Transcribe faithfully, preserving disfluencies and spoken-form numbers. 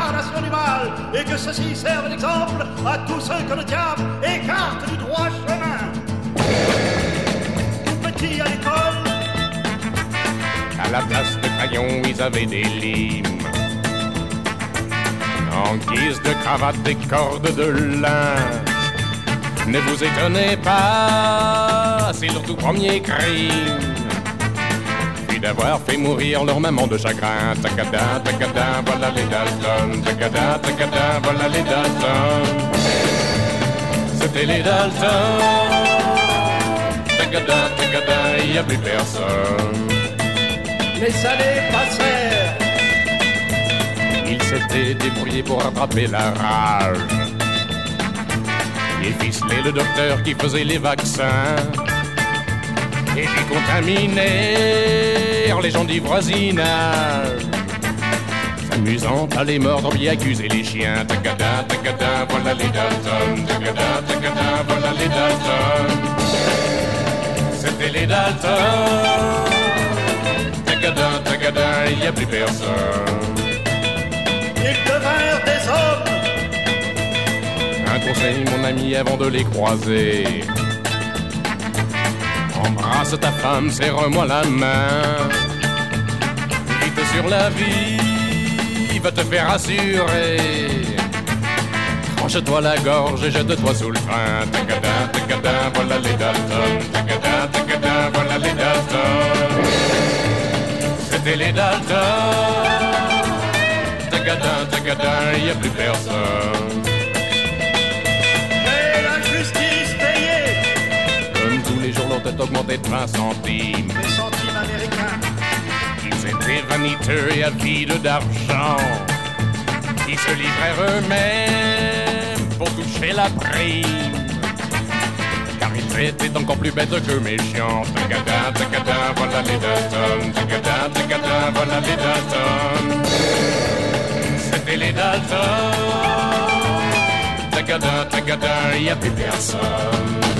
l'incarnation du mal, et que ceci serve d'exemple à tous ceux que le diable écarte du droit chemin. Tout petit à l'école, à la place de crayons, ils avaient des limes. En guise de cravate, des cordes de lin. Ne vous étonnez pas, c'est leur tout premier crime. Puis d'avoir fait mourir leur maman de chagrin. Tacada, tacada, voilà les Dalton. Tacada, tacada, voilà les Dalton. C'était les Dalton. Tacada, tacada, il n'y a plus personne. mais ça les passèrent. Ils s'étaient débrouillés pour attraper la rage et ficeler le docteur qui faisait les vaccins. Et puis contaminèrent les gens du voisinage, s'amusant à les mordre, bien accuser les chiens. Tacada, tacada, voilà les Dalton. Tacada, tacada, voilà les Dalton. C'était les Dalton. Tacada, tacada, il n'y a plus personne. Ils devinrent des hommes. Un conseil, mon ami, avant de les croiser: embrasse ta femme, serre-moi la main. Vite sur la vie, va te faire assurer. Tranche-toi la gorge et jette-toi sous le train. Tacada, tacada, voilà les Dalton. Tacada, tacada, voilà les Dalton. C'était les Dalton. Tacada, tacada, y a plus personne. Mais la justice payée. Comme tous les jours, leur tête augmentait de vingt centimes. Les centimes américains. Ils étaient vaniteux et avides d'argent. Ils se livrèrent eux-mêmes pour toucher la prime. Car ils étaient encore plus bêtes que méchants. Tacada, tacada, voilà les Dalton. Tacada, tacada, voilà les Dalton. C'était les Dalton. Tacada, tacada, y a plus personne.